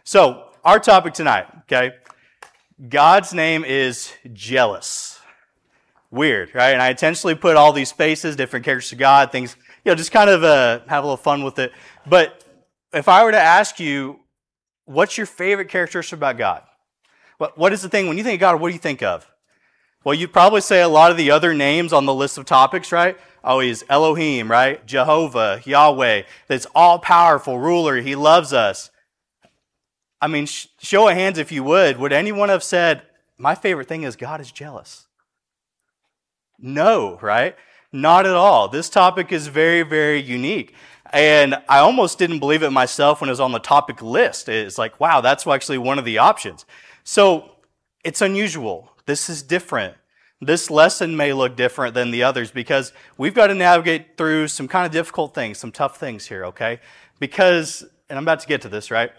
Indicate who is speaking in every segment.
Speaker 1: So, our topic tonight, okay? God's name is jealous. Weird, right? And I intentionally put all these faces, different characters of God, things, just kind of have a little fun with it. But if I were to ask you, what's your favorite characteristic about God? What is the thing, when you think of God, what do you think of? Well, you'd probably say a lot of the other names on the list of topics, right? Oh, he's Elohim, right? Jehovah, Yahweh, that's all-powerful ruler. He loves us. I mean, show of hands if you would anyone have said, my favorite thing is God is jealous? No, right? Not at all. This topic is very, very unique. And I almost didn't believe it myself when it was on the topic list. It's like, wow, that's actually one of the options. So it's unusual. This is different. This lesson may look different than the others because we've got to navigate through some kind of difficult things, some tough things here, okay? Because, and I'm about to get to this, right?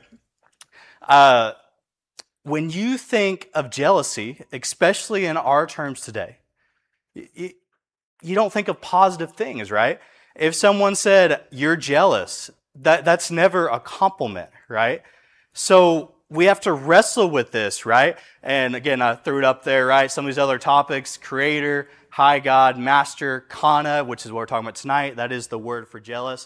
Speaker 1: When you think of jealousy, especially in our terms today, you don't think of positive things, right? If someone said, you're jealous, that's never a compliment, right? So we have to wrestle with this, right? And again, I threw it up there, right? Some of these other topics, creator, high God, master, kana, which is what we're talking about tonight. That is the word for jealous.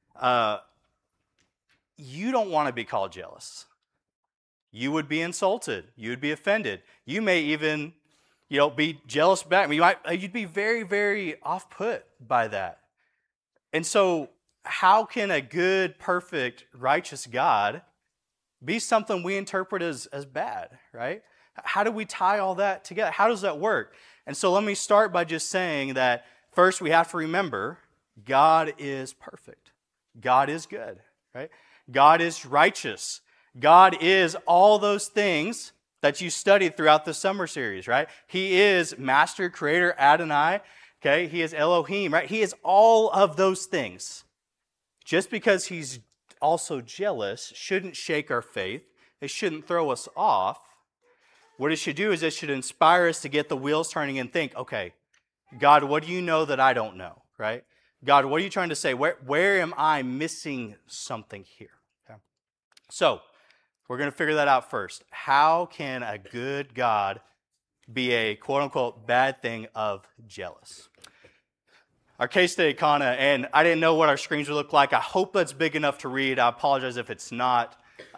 Speaker 1: You don't want to be called jealous. You would be insulted. You would be offended. You may even, be jealous back. You'd be very, very off-put by that. And so how can a good, perfect, righteous God be something we interpret as bad, right? How do we tie all that together? How does that work? And so let me start by just saying that first we have to remember God is perfect. God is good, right? God is righteous. God is all those things that you studied throughout the summer series, right? He is Master, Creator, Adonai, okay? He is Elohim, right? He is all of those things. Just because He's also jealous shouldn't shake our faith. It shouldn't throw us off. What it should do is it should inspire us to get the wheels turning and think, okay, God, what do you know that I don't know, right? God, what are you trying to say? Where am I missing something here? Okay. So, we're going to figure that out first. How can a good God be a quote-unquote bad thing of jealous? Our case study, Kana, and I didn't know what our screens would look like. I hope that's big enough to read. I apologize if it's not.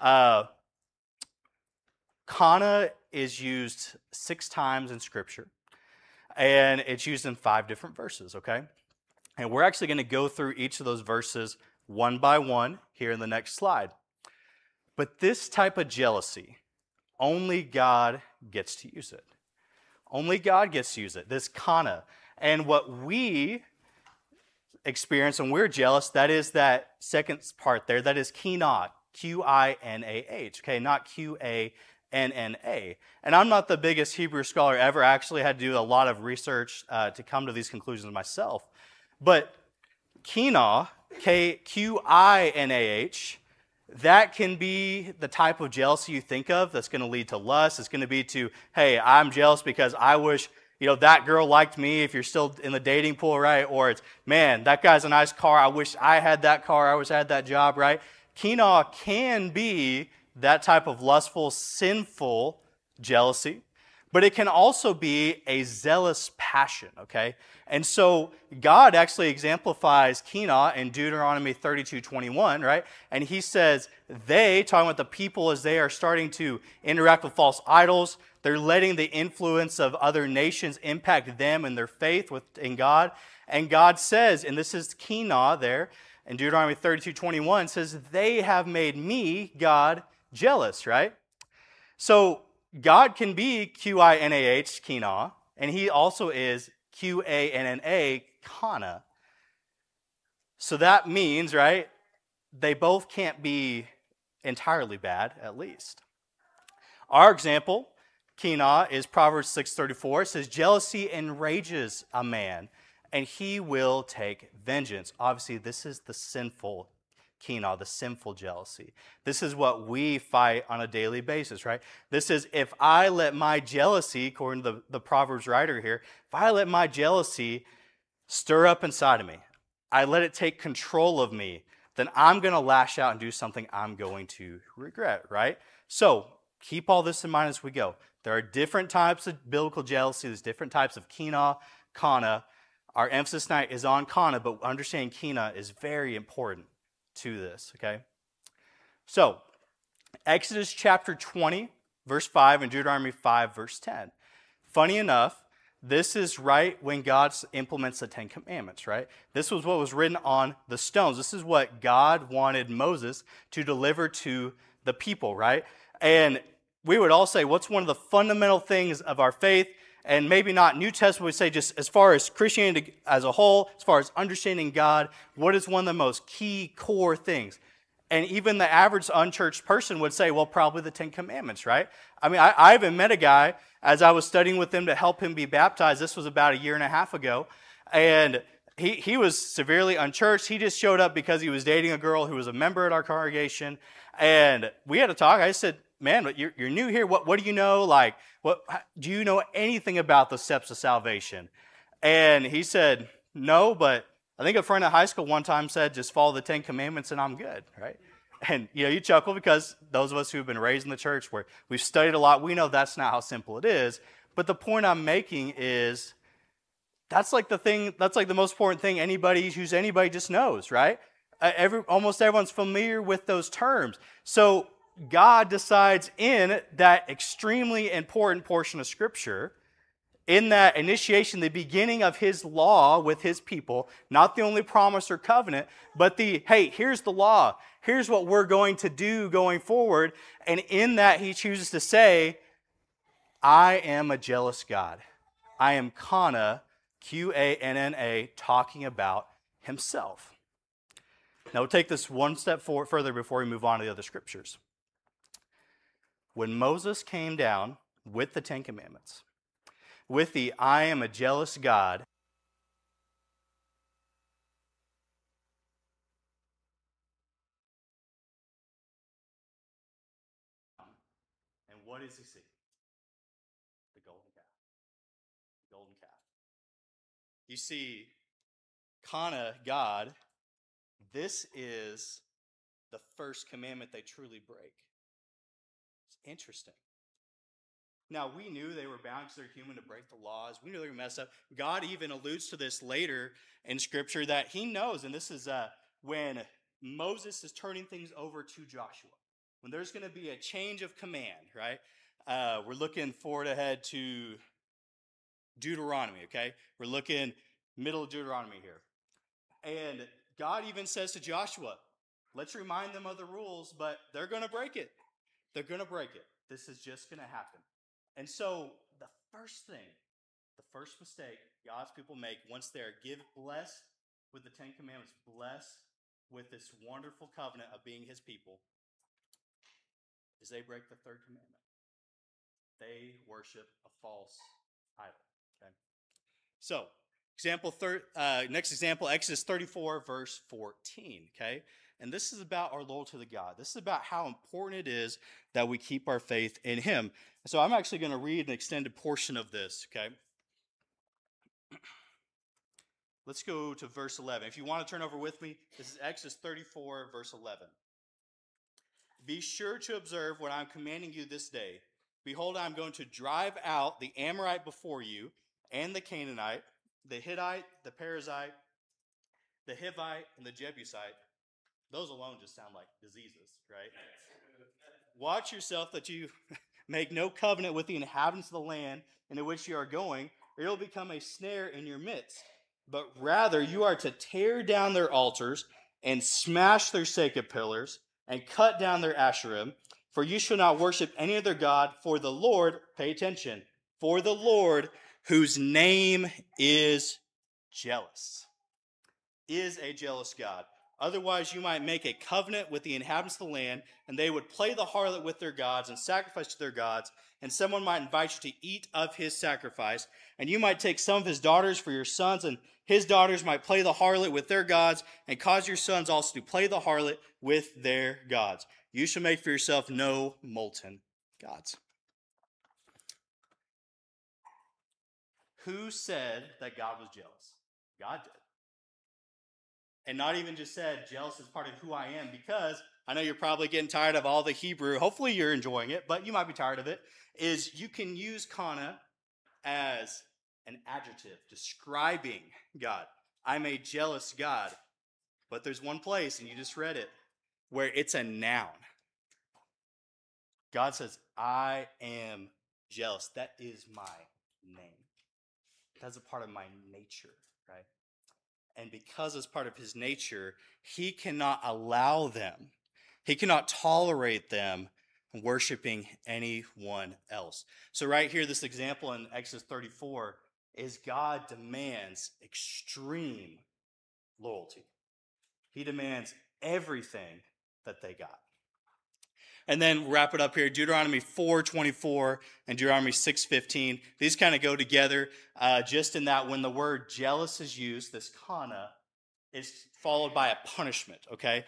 Speaker 1: Kana is used 6 times in Scripture, and it's used in 5 different verses, okay? And we're actually going to go through each of those verses one by one here in the next slide. But this type of jealousy, only God gets to use it. Only God gets to use it, this kana. And what we experience when we're jealous, that is that second part there, that is kinah, Q-I-N-A-H, okay, not Q-A-N-N-A. And I'm not the biggest Hebrew scholar ever. I actually had to do a lot of research to come to these conclusions myself. But kinah, Q-I-N-A-H, that can be the type of jealousy you think of that's going to lead to lust. It's going to be to, hey, I'm jealous because I wish, that girl liked me if you're still in the dating pool, right? Or it's, man, that guy's a nice car. I wish I had that car. I wish I had that job, right? Kinah can be that type of lustful, sinful jealousy, but it can also be a zealous passion, okay? And so God actually exemplifies kinah in Deuteronomy 32:21, right? And He says they, talking about the people as they are starting to interact with false idols, they're letting the influence of other nations impact them and their faith in God. And God says, and this is kinah there, in Deuteronomy 32:21, says, they have made me, God, jealous, right? So God can be Q-I-N-A-H, kinah, and He also is Q-A-N-N-A, kana. So that means, right, they both can't be entirely bad, at least. Our example, kinah, is Proverbs 6:34. It says, jealousy enrages a man, and he will take vengeance. Obviously, this is the sinful kinah, the sinful jealousy. This is what we fight on a daily basis, right? This is, if I let my jealousy, according to the Proverbs writer here, if I let my jealousy stir up inside of me, I let it take control of me, then I'm going to lash out and do something I'm going to regret, right? So keep all this in mind as we go. There are different types of biblical jealousy. There's different types of kina, kana. Our emphasis tonight is on kana, but understanding kina is very important to this, okay? So, Exodus chapter 20, verse 5, and Deuteronomy 5, verse 10. Funny enough, this is right when God implements the Ten Commandments, right? This was what was written on the stones. This is what God wanted Moses to deliver to the people, right? And we would all say, what's one of the fundamental things of our faith? And maybe not New Testament, we say just as far as Christianity as a whole, as far as understanding God, what is one of the most key core things? And even the average unchurched person would say, well, probably the Ten Commandments, right? I mean, I even met a guy as I was studying with him to help him be baptized. This was about a year and a half ago. And he was severely unchurched. He just showed up because he was dating a girl who was a member at our congregation. And we had a talk. I said, man, you're new here. What do you know? Like, do you know anything about the steps of salvation? And he said, no, but I think a friend at high school one time said, just follow the Ten Commandments and I'm good, right? And, you chuckle because those of us who have been raised in the church where we've studied a lot, we know that's not how simple it is. But the point I'm making is that's like the most important thing anybody just knows, right? Almost everyone's familiar with those terms. So God decides in that extremely important portion of Scripture, in that initiation, the beginning of his law with his people, not the only promise or covenant, but hey, here's the law. Here's what we're going to do going forward. And in that, he chooses to say, I am a jealous God. I am Kana, Qanna, talking about himself. Now, we'll take this one step further before we move on to the other scriptures. When Moses came down with the Ten Commandments, with the I am a jealous God, and what does he see? The golden calf. The golden calf. You see, Kana, God, this is the first commandment they truly break. It's interesting. Now, we knew they were bound because they're human to break the laws. We knew they were messed up. God even alludes to this later in Scripture that he knows, and this is when Moses is turning things over to Joshua. When there's going to be a change of command, right? We're looking forward ahead to Deuteronomy, okay? We're looking middle of Deuteronomy here. And God even says to Joshua, let's remind them of the rules, but they're going to break it. They're going to break it. This is just going to happen. And so the first mistake God's people make once they're blessed with the Ten Commandments, blessed with this wonderful covenant of being his people, is they break the third commandment. They worship a false idol. Okay? So, next example, Exodus 34, verse 14. Okay? And this is about our loyalty to God. This is about how important it is that we keep our faith in him. So I'm actually going to read an extended portion of this, okay? Let's go to verse 11. If you want to turn over with me, this is Exodus 34, verse 11. Be sure to observe what I'm commanding you this day. Behold, I'm going to drive out the Amorite before you, and the Canaanite, the Hittite, the Perizzite, the Hivite, and the Jebusite. Those alone just sound like diseases, right? Watch yourself that you make no covenant with the inhabitants of the land into which you are going, or it will become a snare in your midst. But rather you are to tear down their altars and smash their sacred pillars and cut down their Asherim, for you shall not worship any other god, for the Lord, pay attention, for the Lord, whose name is jealous, is a jealous God. Otherwise, you might make a covenant with the inhabitants of the land, and they would play the harlot with their gods and sacrifice to their gods, and someone might invite you to eat of his sacrifice, and you might take some of his daughters for your sons, and his daughters might play the harlot with their gods, and cause your sons also to play the harlot with their gods. You shall make for yourself no molten gods. Who said that God was jealous? God did. And not even just said jealous is part of who I am, because I know you're probably getting tired of all the Hebrew. Hopefully you're enjoying it, but you might be tired of it. Is you can use kana as an adjective describing God. I'm a jealous God. But there's one place, and you just read it, where it's a noun. God says, I am jealous. That is my name. That's a part of my nature, right? And because it's part of his nature, he cannot allow them, he cannot tolerate them worshiping anyone else. So right here, this example in Exodus 34 is God demands extreme loyalty. He demands everything that they got. And then wrap it up here, Deuteronomy 4:24 and Deuteronomy 6:15. These kind of go together just in that when the word jealous is used, this kana is followed by a punishment, okay?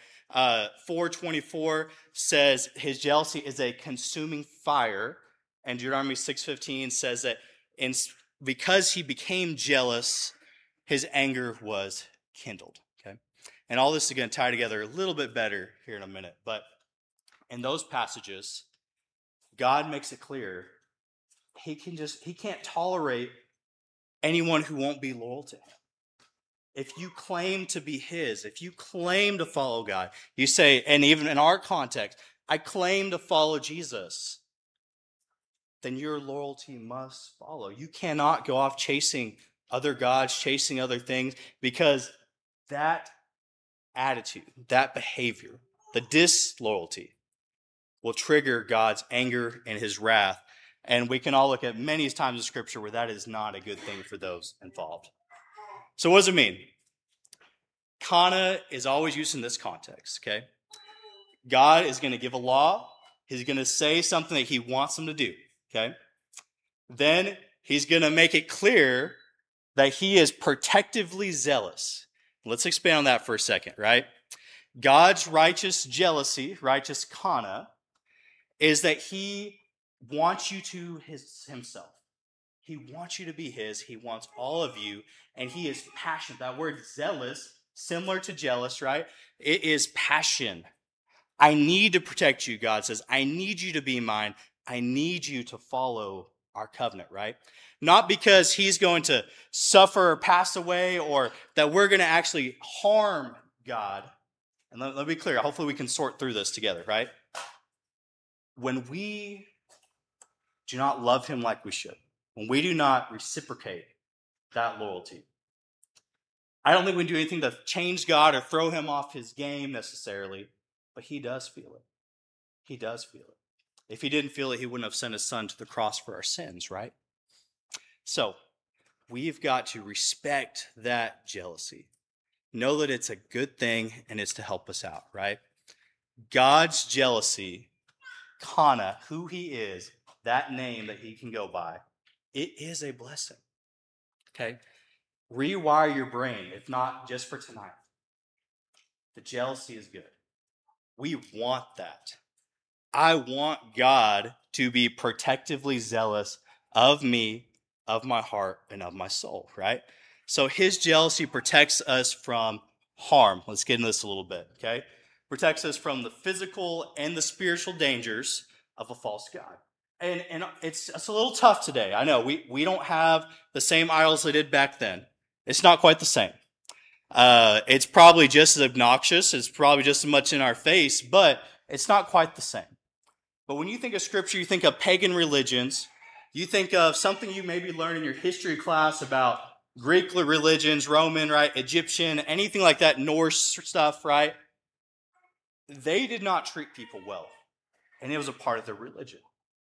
Speaker 1: 4:24 says his jealousy is a consuming fire, and Deuteronomy 6:15 says that because he became jealous, his anger was kindled, okay? And all this is going to tie together a little bit better here in a minute, but in those passages, God makes it clear he can't tolerate anyone who won't be loyal to him. If you claim to be his, if you claim to follow God, you say, and even in our context, I claim to follow Jesus, then your loyalty must follow. You cannot go off chasing other gods, chasing other things, because that attitude, that behavior, the disloyalty will trigger God's anger and his wrath. And we can all look at many times in Scripture where that is not a good thing for those involved. So what does it mean? Kana is always used in this context, okay? God is going to give a law. He's going to say something that he wants them to do, okay? Then he's going to make it clear that he is protectively zealous. Let's expand on that for a second, right? God's righteous jealousy, righteous kana, is that he wants you to himself. He wants you to be his. He wants all of you, and he is passionate. That word zealous, similar to jealous, right? It is passion. I need to protect you, God says. I need you to be mine. I need you to follow our covenant, right? Not because he's going to suffer or pass away, or that we're going to actually harm God. And let me be clear. Hopefully we can sort through this together, right? When we do not love him like we should, when we do not reciprocate that loyalty, I don't think we do anything to change God or throw him off his game necessarily, but he does feel it. He does feel it. If he didn't feel it, he wouldn't have sent his son to the cross for our sins, right? So we've got to respect that jealousy. Know that it's a good thing and it's to help us out, right? God's jealousy, kana, who he is, that name that he can go by, it is a blessing, okay? Rewire your brain, if not just for tonight. The jealousy is good. We want that. I want God to be protectively zealous of me, of my heart, and of my soul, right? So his jealousy protects us from harm. Let's get into this a little bit, okay? Protects us from the physical and the spiritual dangers of a false god. And it's a little tough today. I know we don't have the same idols they did back then. It's not quite the same. It's probably just as obnoxious. It's probably just as much in our face, but it's not quite the same. But when you think of Scripture, you think of pagan religions. You think of something you maybe learned in your history class about Greek religions, Roman, right, Egyptian, anything like that, Norse stuff, right? They did not treat people well, and it was a part of their religion.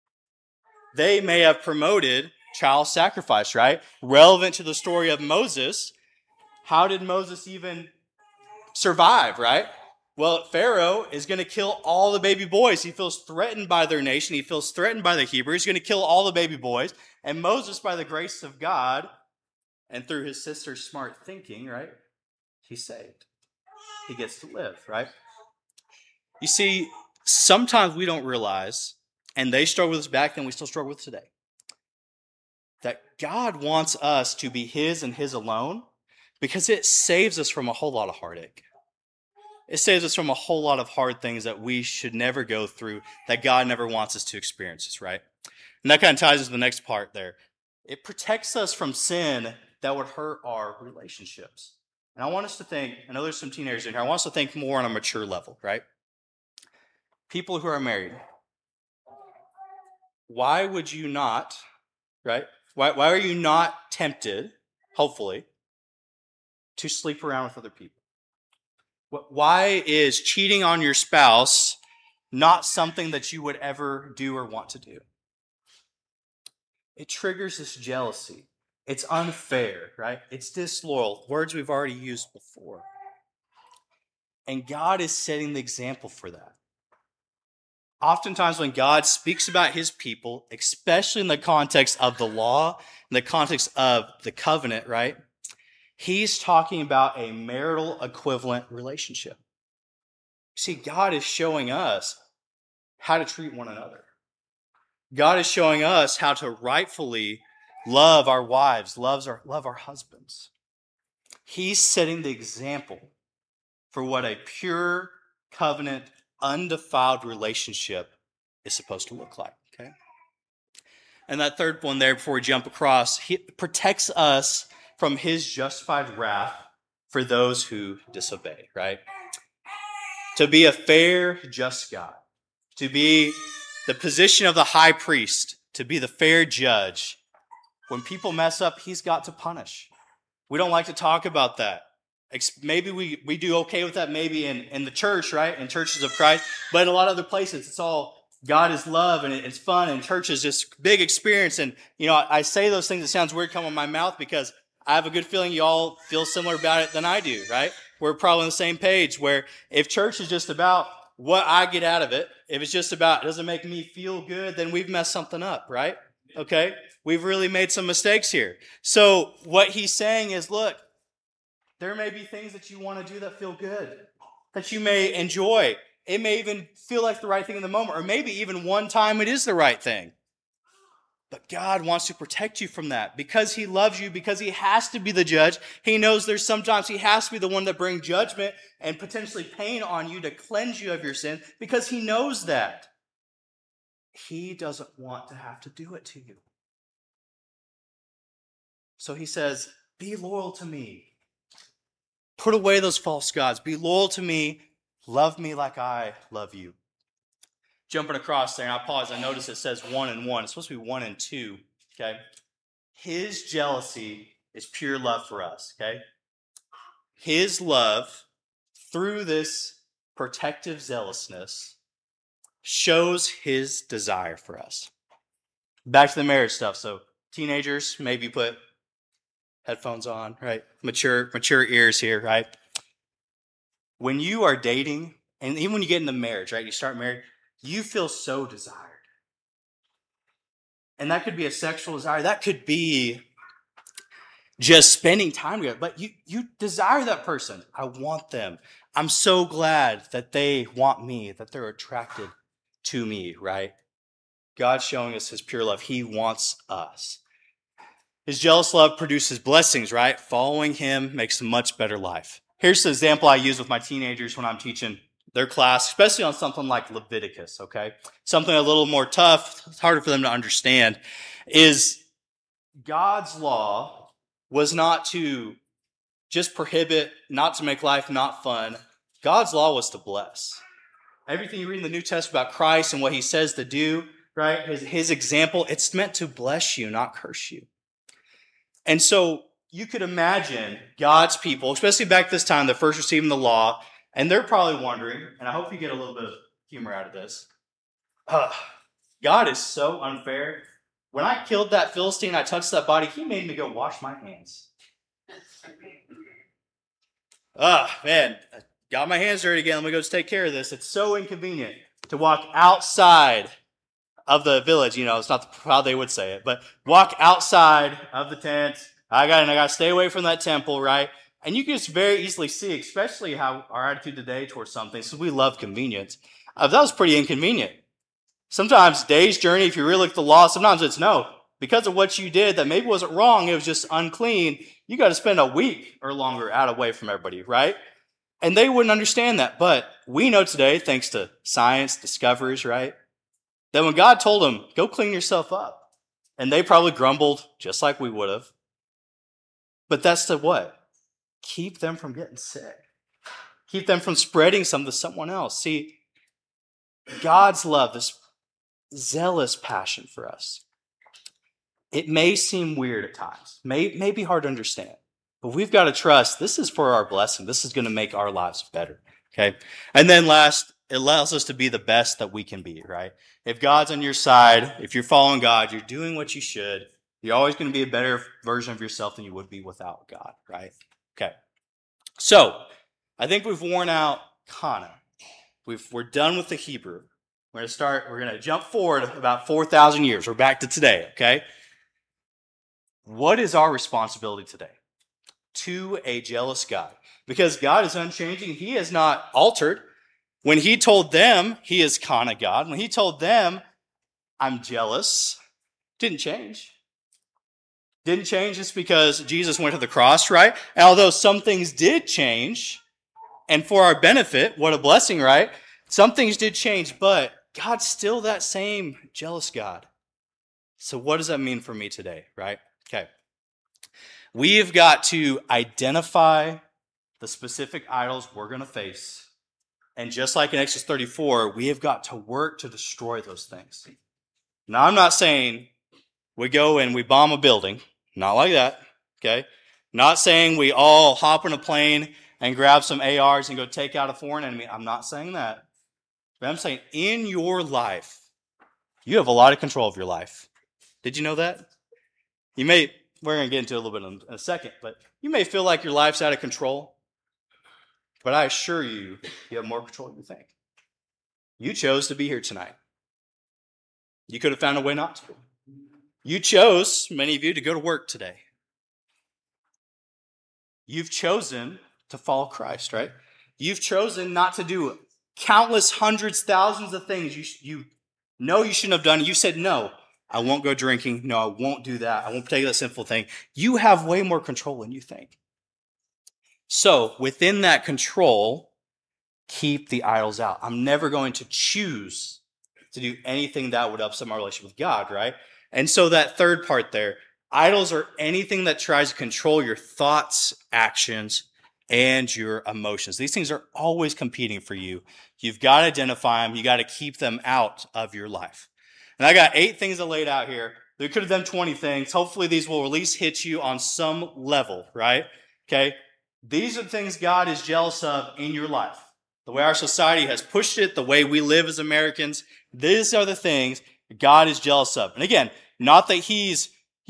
Speaker 1: They may have promoted child sacrifice, right? Relevant to the story of Moses. How did Moses even survive, right? Well, Pharaoh is going to kill all the baby boys. He feels threatened by their nation. He feels threatened by the Hebrews. He's going to kill all the baby boys. And Moses, by the grace of God, and through his sister's smart thinking, right, he's saved. He gets to live, right? You see, sometimes we don't realize, and they struggled with this back then, we still struggle with today, that God wants us to be his and his alone, because it saves us from a whole lot of heartache. It saves us from a whole lot of hard things that we should never go through, that God never wants us to experience, right? And that kind of ties into the next part there. It protects us from sin that would hurt our relationships. And I want us to think, I know there's some teenagers in here, I want us to think more on a mature level, right? People who are married, why would you not, right? Why are you not tempted, hopefully, to sleep around with other people? Why is cheating on your spouse not something that you would ever do or want to do? It triggers this jealousy. It's unfair, right? It's disloyal. Words we've already used before. And God is setting the example for that. Oftentimes when God speaks about his people, especially in the context of the law, in the context of the covenant, right? He's talking about a marital equivalent relationship. See, God is showing us how to treat one another. God is showing us how to rightfully love our wives, love our husbands. He's setting the example for what a pure covenant, undefiled relationship is supposed to look like. Okay? And that third one there, before we jump across, he protects us from his justified wrath for those who disobey, right? To be a fair, just God, to be the position of the high priest, to be the fair judge. When people mess up, he's got to punish. We don't like to talk about that. Maybe we do okay with that maybe in the church, right? In churches of Christ. But in a lot of other places, it's all God is love and it's fun and church is just big experience. And, I say those things, it sounds weird coming out of my mouth because I have a good feeling you all feel similar about it than I do, right? We're probably on the same page where if church is just about what I get out of it, if it's just about, does it make me feel good, then we've messed something up, right? Okay? We've really made some mistakes here. So what he's saying is, look, there may be things that you want to do that feel good, that you may enjoy. It may even feel like the right thing in the moment, or maybe even one time it is the right thing. But God wants to protect you from that because he loves you, because he has to be the judge. He knows there's sometimes he has to be the one that brings judgment and potentially pain on you to cleanse you of your sin because he knows that. He doesn't want to have to do it to you. So he says, be loyal to me. Put away those false gods. Be loyal to me. Love me like I love you. Jumping across there, and I pause, I notice it says 1 and 1. It's supposed to be 1 and 2, okay? His jealousy is pure love for us, okay? His love, through this protective zealousness, shows his desire for us. Back to the marriage stuff. So teenagers, maybe put headphones on, right? Mature ears here, right? When you are dating, and even when you get into marriage, right? You start married, you feel so desired. And that could be a sexual desire. That could be just spending time together. But you desire that person. I want them. I'm so glad that they want me, that they're attracted to me, right? God's showing us his pure love. He wants us. His jealous love produces blessings, right? Following him makes a much better life. Here's the example I use with my teenagers when I'm teaching their class, especially on something like Leviticus, okay? Something a little more tough, it's harder for them to understand, is God's law was not to just prohibit, not to make life not fun. God's law was to bless. Everything you read in the New Testament about Christ and what he says to do, right? His example, it's meant to bless you, not curse you. And so you could imagine God's people, especially back this time, they're first receiving the law, and they're probably wondering, and I hope you get a little bit of humor out of this, God is so unfair. When I killed that Philistine, I touched that body, he made me go wash my hands. Man, I got my hands dirty again. Let me go just take care of this. It's so inconvenient to walk outside of the village. It's not how they would say it, but walk outside of the tent. I got to stay away from that temple, right? And you can just very easily see, especially how our attitude today towards something, since we love convenience, that was pretty inconvenient. Sometimes day's journey, if you really look at the law, sometimes it's no. because of what you did that maybe wasn't wrong, it was just unclean, you got to spend a week or longer out away from everybody, right? And they wouldn't understand that. But we know today, thanks to science, discoveries, right, that when God told them, go clean yourself up, and they probably grumbled just like we would have. But that's to what? Keep them from getting sick. Keep them from spreading some to someone else. See, God's love, this zealous passion for us, it may seem weird at times, may be hard to understand, but we've got to trust this is for our blessing. This is going to make our lives better, okay? And then last, it allows us to be the best that we can be, right? If God's on your side, if you're following God, you're doing what you should, you're always going to be a better version of yourself than you would be without God, right? Okay. So, I think we've worn out Kana. We're done with the Hebrew. We're going to jump forward about 4,000 years. We're back to today, okay? What is our responsibility today? To a jealous God. Because God is unchanging. He has not altered. When he told them he is Kana God, when he told them, I'm jealous, didn't change. Didn't change just because Jesus went to the cross, right? And although some things did change, and for our benefit, what a blessing, right? Some things did change, but God's still that same jealous God. So what does that mean for me today, right? Okay. We've got to identify the specific idols we're going to face. And just like in Exodus 34, we have got to work to destroy those things. Now, I'm not saying we go and we bomb a building. Not like that, okay? Not saying we all hop in a plane and grab some ARs and go take out a foreign enemy. I'm not saying that. But I'm saying in your life, you have a lot of control of your life. Did you know that? We're going to get into it a little bit in a second, but you may feel like your life's out of control. But I assure you, you have more control than you think. You chose to be here tonight. You could have found a way not to. You chose, many of you, to go to work today. You've chosen to follow Christ, right? You've chosen not to do countless hundreds, thousands of things you know you shouldn't have done. You said, no, I won't go drinking. No, I won't do that. I won't take that sinful thing. You have way more control than you think. So within that control, keep the idols out. I'm never going to choose to do anything that would upset my relationship with God, right? And so that third part there, idols are anything that tries to control your thoughts, actions, and your emotions. These things are always competing for you. You've got to identify them. You got to keep them out of your life. And I got 8 things I laid out here. We could have done 20 things. Hopefully these will at least hit you on some level, right? Okay? These are the things God is jealous of in your life. The way our society has pushed it, the way we live as Americans, these are the things God is jealous of. And again, not that he's,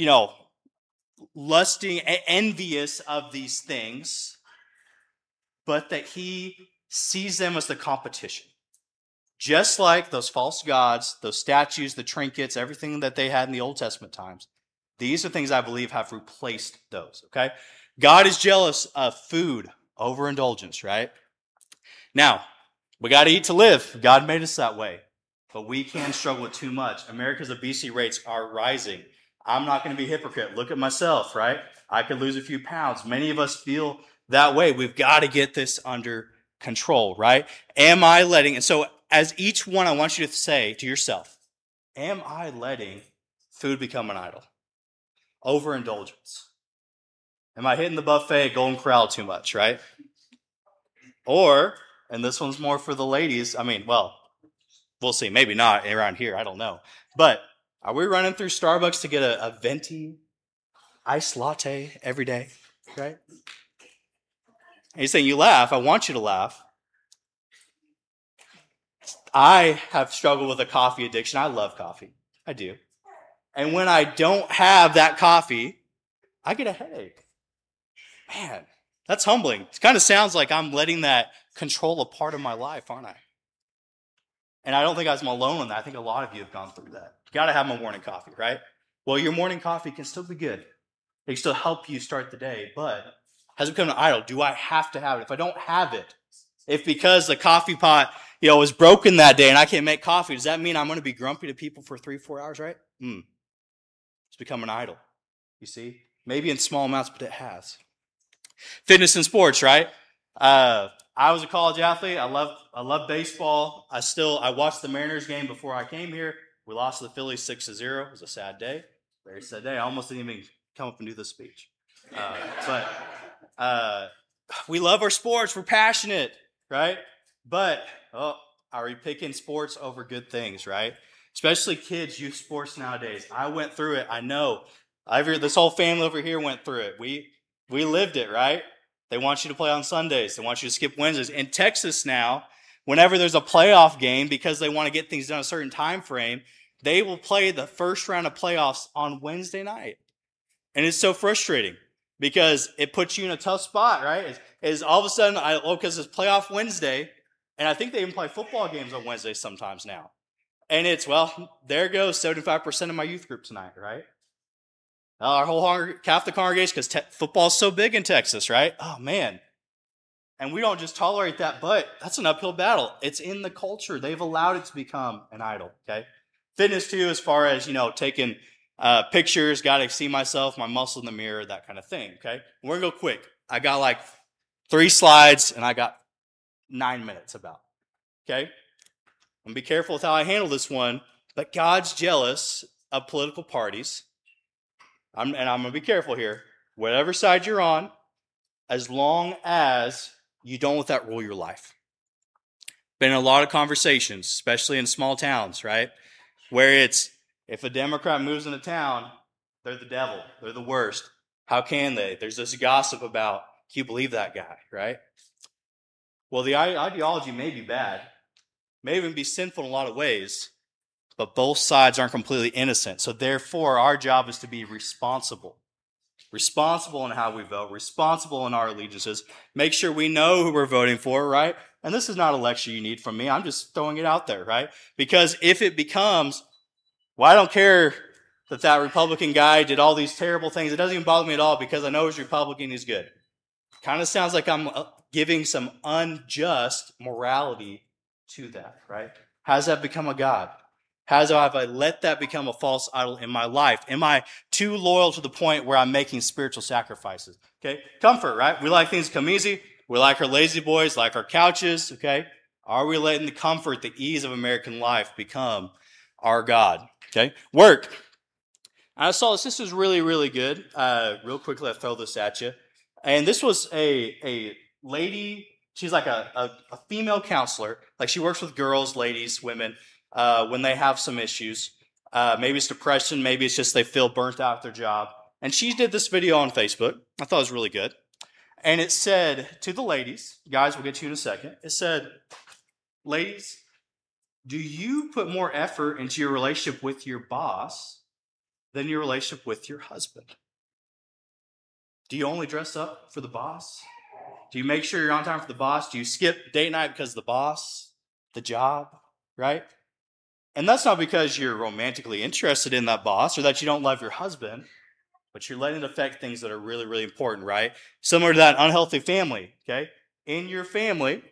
Speaker 1: lusting, envious of these things, but that he sees them as the competition. Just like those false gods, those statues, the trinkets, everything that they had in the Old Testament times. These are things I believe have replaced those, okay? God is jealous of food, overindulgence, right? Now, we got to eat to live. God made us that way. But we can struggle with too much. America's obesity rates are rising. I'm not going to be a hypocrite. Look at myself, right? I could lose a few pounds. Many of us feel that way. We've got to get this under control, right? Am I letting, and so as each one, I want you to say to yourself, am I letting food become an idol? Overindulgence. Am I hitting the buffet at Golden Corral too much, right? Or, and this one's more for the ladies, we'll see. Maybe not around here. I don't know. But are we running through Starbucks to get a venti iced latte every day, right? And he's saying, you laugh. I want you to laugh. I have struggled with a coffee addiction. I love coffee. I do. And when I don't have that coffee, I get a headache. Man, that's humbling. It kind of sounds like I'm letting that control a part of my life, aren't I? And I don't think I was alone in that. I think a lot of you have gone through that. You got to have my morning coffee, right? Well, your morning coffee can still be good. It can still help you start the day, but has it become an idol? Do I have to have it? If I don't have it, if because the coffee pot, was broken that day and I can't make coffee, does that mean I'm going to be grumpy to people for 3-4 hours, right? It's become an idol, you see? Maybe in small amounts, but it has. Fitness and sports, right? I was a college athlete. I love baseball. I watched the Mariners game before I came here. We lost to the Phillies 6-0. It was a sad day. Very sad day. I almost didn't even come up and do this speech. But we love our sports. We're passionate, right? But, are we picking sports over good things, right? Especially kids, youth sports nowadays. I went through it. I know. This whole family over here went through it. We lived it, right? They want you to play on Sundays. They want you to skip Wednesdays. In Texas now, whenever there's a playoff game, because they want to get things done a certain time frame, they will play the first round of playoffs on Wednesday night. And it's so frustrating because it puts you in a tough spot, right? Is all of a sudden, because it's playoff Wednesday, and I think they even play football games on Wednesdays sometimes now. And it's, there goes 75% of my youth group tonight, right? Our whole Catholic congregation, because football's so big in Texas, right? Oh, man. And we don't just tolerate that, but that's an uphill battle. It's in the culture. They've allowed it to become an idol, okay? Fitness, too, as far as, taking pictures, got to see myself, my muscle in the mirror, that kind of thing, okay? We're going to go quick. I got like 3 slides, and I got 9 minutes about, okay? I'm going to be careful with how I handle this one, but God's jealous of political parties. And I'm going to be careful here. Whatever side you're on, as long as you don't let that rule your life. Been in a lot of conversations, especially in small towns, right? Where it's, if a Democrat moves into town, they're the devil. They're the worst. How can they? There's this gossip about, can you believe that guy, right? Well, the ideology may be bad, may even be sinful in a lot of ways, but both sides aren't completely innocent. So therefore, our job is to be responsible. Responsible in how we vote, responsible in our allegiances. Make sure we know who we're voting for, right? And this is not a lecture you need from me. I'm just throwing it out there, right? Because if it becomes, I don't care that Republican guy did all these terrible things. It doesn't even bother me at all because I know he's Republican, he's good. Kind of sounds like I'm giving some unjust morality to that, right? How does that become a God? Have I let that become a false idol in my life? Am I too loyal to the point where I'm making spiritual sacrifices? Okay, comfort, right? We like things to come easy. We like our lazy boys, like our couches, okay? Are we letting the comfort, the ease of American life become our God? Okay, work. I saw this. This is really, really good. Real quickly, I'll throw this at you. And this was a lady. She's like a female counselor. Like she works with girls, ladies, women, when they have some issues. Maybe it's depression. Maybe it's just they feel burnt out at their job. And she did this video on Facebook. I thought it was really good. And it said to the ladies, guys, we'll get to you in a second. It said, ladies, do you put more effort into your relationship with your boss than your relationship with your husband? Do you only dress up for the boss? Do you make sure you're on time for the boss? Do you skip date night because of the boss, the job, right? And that's not because you're romantically interested in that boss or that you don't love your husband, but you're letting it affect things that are really, really important, right? Similar to that unhealthy family, okay? In your family,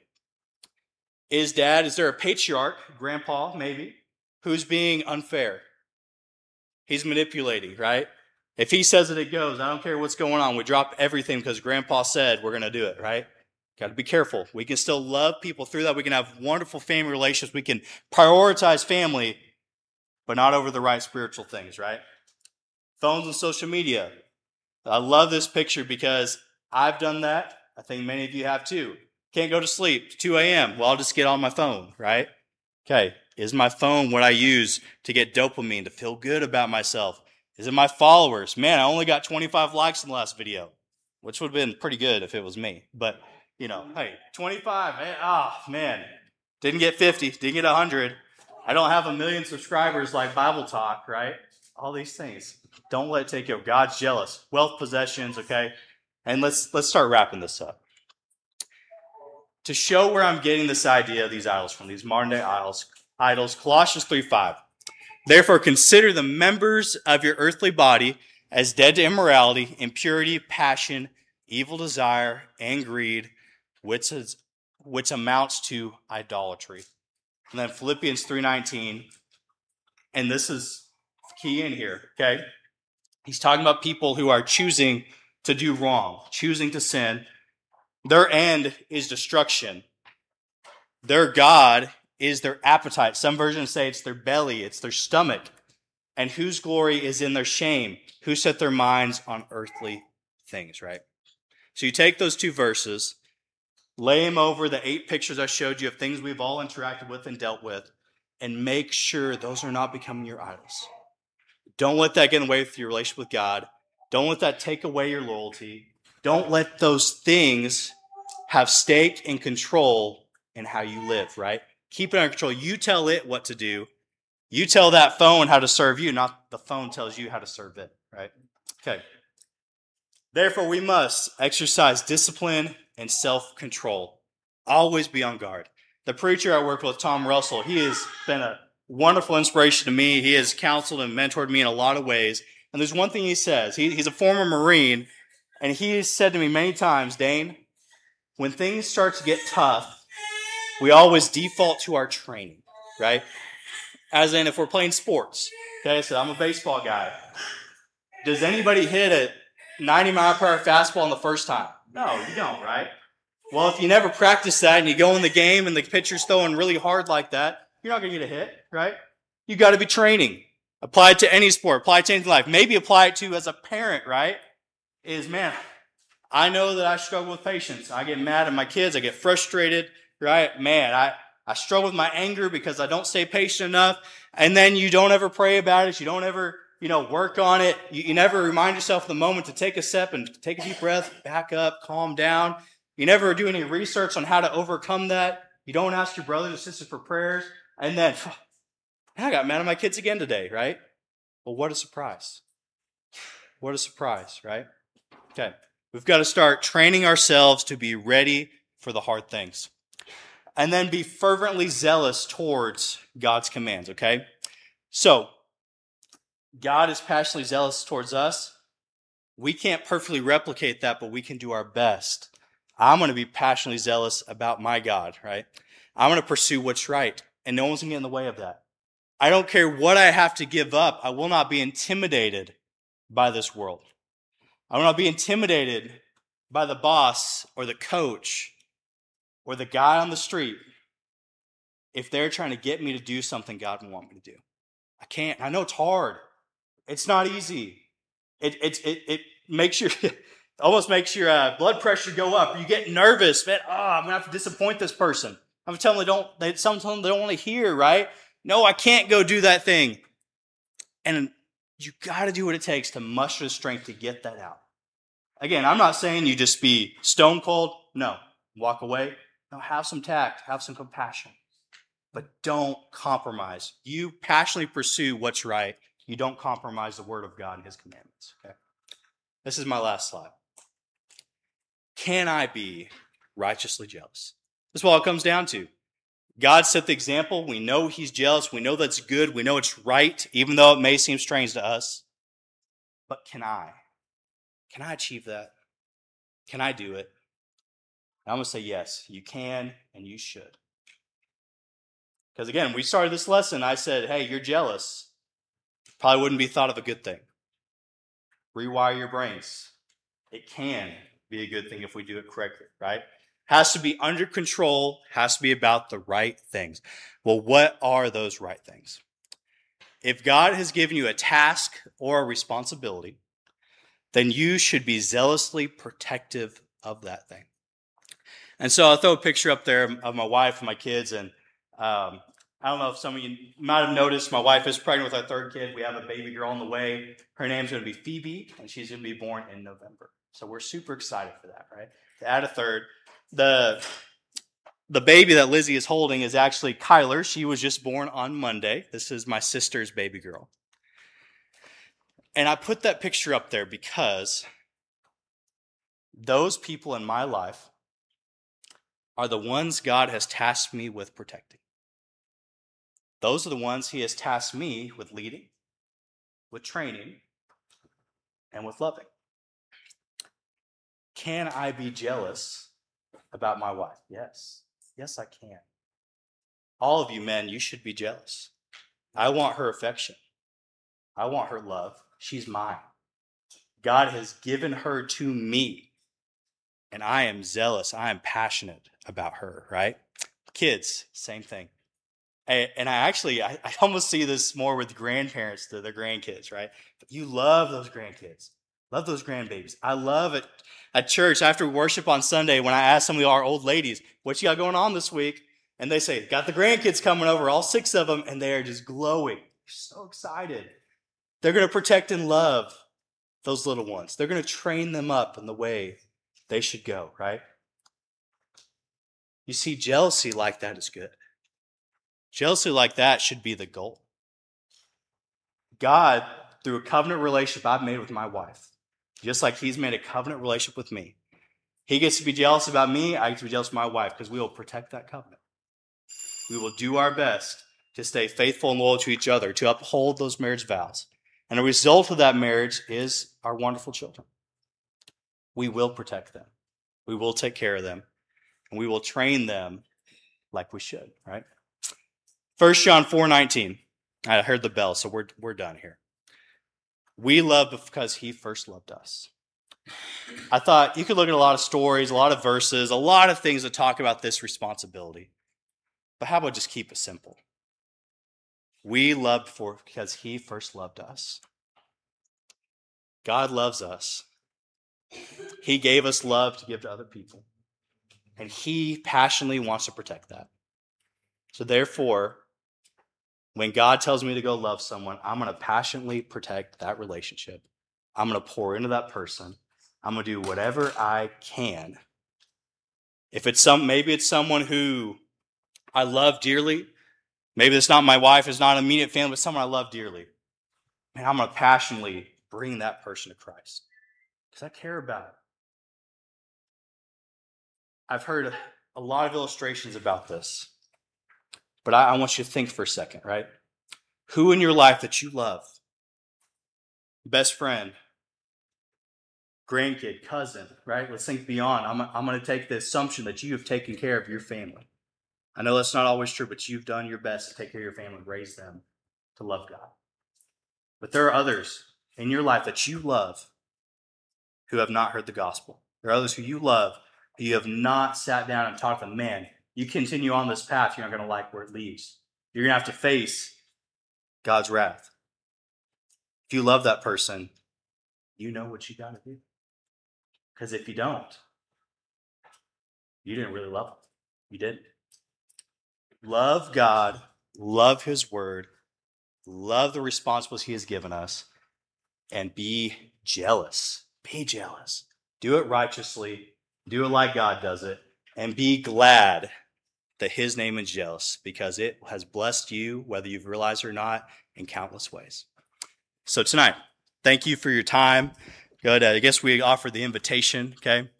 Speaker 1: is there a patriarch, grandpa maybe, who's being unfair? He's manipulating, right? If he says it, it goes. I don't care what's going on. We drop everything because grandpa said we're going to do it, right? Got to be careful. We can still love people through that. We can have wonderful family relationships. We can prioritize family, but not over the right spiritual things, right? Phones and social media. I love this picture because I've done that. I think many of you have too. Can't go to sleep. 2 a.m. Well, I'll just get on my phone, right? Okay. Is my phone what I use to get dopamine, to feel good about myself? Is it my followers? Man, I only got 25 likes in the last video, which would have been pretty good if it was me. But, hey, 25. Man. Didn't get 50. Didn't get 100. I don't have 1 million subscribers like Bible Talk, right? All these things. Don't let it take you over. God's jealous. Wealth, possessions, okay? And let's start wrapping this up. To show where I'm getting this idea of these idols from, these modern day idols, Colossians 3:5. Therefore, consider the members of your earthly body as dead to immorality, impurity, passion, evil desire, and greed, which amounts to idolatry. And then Philippians 3:19, and this is key in here, okay? He's talking about people who are choosing to do wrong, choosing to sin. Their end is destruction. Their God is their appetite. Some versions say it's their belly, it's their stomach. And whose glory is in their shame? Who set their minds on earthly things, right? So you take those two verses, lay them over the 8 pictures I showed you of things we've all interacted with and dealt with, and make sure those are not becoming your idols. Don't let that get in the way with your relationship with God. Don't let that take away your loyalty. Don't let those things have stake and control in how you live, right? Keep it under control. You tell it what to do. You tell that phone how to serve you, not the phone tells you how to serve it, right? Okay. Therefore, we must exercise discipline and self-control. Always be on guard. The preacher I work with, Tom Russell, he has been a wonderful inspiration to me. He has counseled and mentored me in a lot of ways. And there's one thing he says. He's a former Marine, and he has said to me many times, Dane, when things start to get tough, we always default to our training, right? As in, if we're playing sports, okay, so I'm a baseball guy. Does anybody hit a 90-mile-per-hour fastball on the first time? No, you don't, right? Well, if you never practice that and you go in the game and the pitcher's throwing really hard like that, you're not going to get a hit, right? You got to be training. Apply it to any sport. Apply it to anything in life. Maybe apply it to as a parent, right? Man, I know that I struggle with patience. I get mad at my kids. I get frustrated, right? Man, I struggle with my anger because I don't stay patient enough. And then you don't ever pray about it. You don't ever, work on it. You never remind yourself of the moment to take a step and take a deep breath, back up, calm down. You never do any research on how to overcome that. You don't ask your brothers and sisters for prayers. And then, I got mad at my kids again today, right? Well, what a surprise. What a surprise, right? Okay. We've got to start training ourselves to be ready for the hard things. And then be fervently zealous towards God's commands, okay? So, God is passionately zealous towards us. We can't perfectly replicate that, but we can do our best. I'm going to be passionately zealous about my God, right? I'm going to pursue what's right, and no one's going to get in the way of that. I don't care what I have to give up. I will not be intimidated by this world. I will not be intimidated by the boss or the coach or the guy on the street if they're trying to get me to do something God would want me to do. I can't. I know it's hard. It's not easy. It makes your almost makes your blood pressure go up. You get nervous, man. Oh, I'm gonna have to disappoint this person. I'm telling them sometimes they don't want to hear, right? No, I can't go do that thing. And you got to do what it takes to muster the strength to get that out. Again, I'm not saying you just be stone cold. No, walk away. No, have some tact, have some compassion. But don't compromise. You passionately pursue what's right. You don't compromise the word of God and his commandments. Okay? This is my last slide. Can I be righteously jealous? That's what it comes down to. God set the example. We know he's jealous. We know that's good. We know it's right, even though it may seem strange to us. But can I? Can I achieve that? Can I do it? And I'm going to say yes, you can and you should. Because again, we started this lesson, I said, hey, you're jealous. Probably wouldn't be thought of a good thing. Rewire your brains. It can be a good thing if we do it correctly, right? Has to be under control, has to be about the right things. Well, what are those right things? If God has given you a task or a responsibility, then you should be zealously protective of that thing. And so I'll throw a picture up there of my wife and my kids, and I don't know if some of you might have noticed, my wife is pregnant with our third kid. We have a baby girl on the way. Her name's going to be Phoebe, and she's going to be born in November. So we're super excited for that, right? To add a third. The baby that Lizzie is holding is actually Kyler. She was just born on Monday. This is my sister's baby girl. And I put that picture up there because those people in my life are the ones God has tasked me with protecting. Those are the ones he has tasked me with leading, with training, and with loving. Can I be jealous about my wife? Yes. Yes, I can. All of you men, you should be jealous. I want her affection. I want her love. She's mine. God has given her to me, and I am zealous. I am passionate about her, right? Kids, same thing. And I almost see this more with grandparents to their grandkids, right? But you love those grandkids, love those grandbabies. I love it at church after worship on Sunday when I ask some of our old ladies, what you got going on this week? And they say, got the grandkids coming over, all 6 of them, and they're just glowing. So excited. They're going to protect and love those little ones. They're going to train them up in the way they should go, right? You see, jealousy like that is good. Jealousy like that should be the goal. God, through a covenant relationship I've made with my wife, just like he's made a covenant relationship with me, he gets to be jealous about me, I get to be jealous of my wife, because we will protect that covenant. We will do our best to stay faithful and loyal to each other, to uphold those marriage vows. And a result of that marriage is our wonderful children. We will protect them. We will take care of them. And we will train them like we should, right? 1 John 4:19. I heard the bell, so we're done here. We love because he first loved us. I thought you could look at a lot of stories, a lot of verses, a lot of things that talk about this responsibility. But how about just keep it simple? We love because he first loved us. God loves us. He gave us love to give to other people. And he passionately wants to protect that. So therefore, when God tells me to go love someone, I'm going to passionately protect that relationship. I'm going to pour into that person. I'm going to do whatever I can. If it's maybe it's someone who I love dearly. Maybe it's not my wife, it's not an immediate family, but someone I love dearly. And I'm going to passionately bring that person to Christ because I care about it. I've heard a lot of illustrations about this, but I want you to think for a second, right? Who in your life that you love, best friend, grandkid, cousin, right? Let's think beyond. I'm going to take the assumption that you have taken care of your family. I know that's not always true, but you've done your best to take care of your family, raise them to love God. But there are others in your life that you love who have not heard the gospel. There are others who you love who you have not sat down and talked to them. Man, you continue on this path, you're not going to like where it leads. You're going to have to face God's wrath. If you love that person, you know what you got to do. Because if you don't, you didn't really love them. You didn't. Love God, love his word, love the responsibilities he has given us, and be jealous. Be jealous. Do it righteously. Do it like God does it. And be glad that his name is jealous because it has blessed you, whether you've realized it or not, in countless ways. So tonight, thank you for your time. Good. I guess we offered the invitation, okay?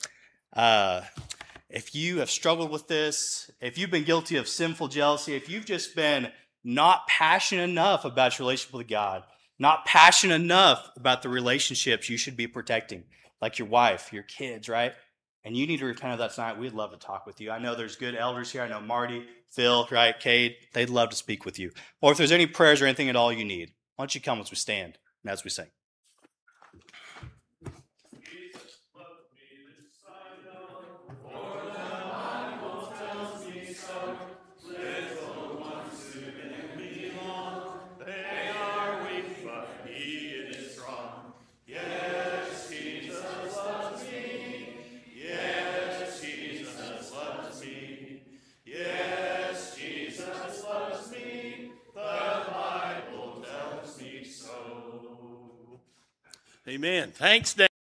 Speaker 1: If you have struggled with this, if you've been guilty of sinful jealousy, if you've just been not passionate enough about your relationship with God, not passionate enough about the relationships you should be protecting, like your wife, your kids, right? And you need to repent of that tonight. We'd love to talk with you. I know there's good elders here. I know Marty, Phil, right, Cade. They'd love to speak with you. Or if there's any prayers or anything at all you need, why don't you come as we stand and as we sing.
Speaker 2: Amen. Thanks, Dave.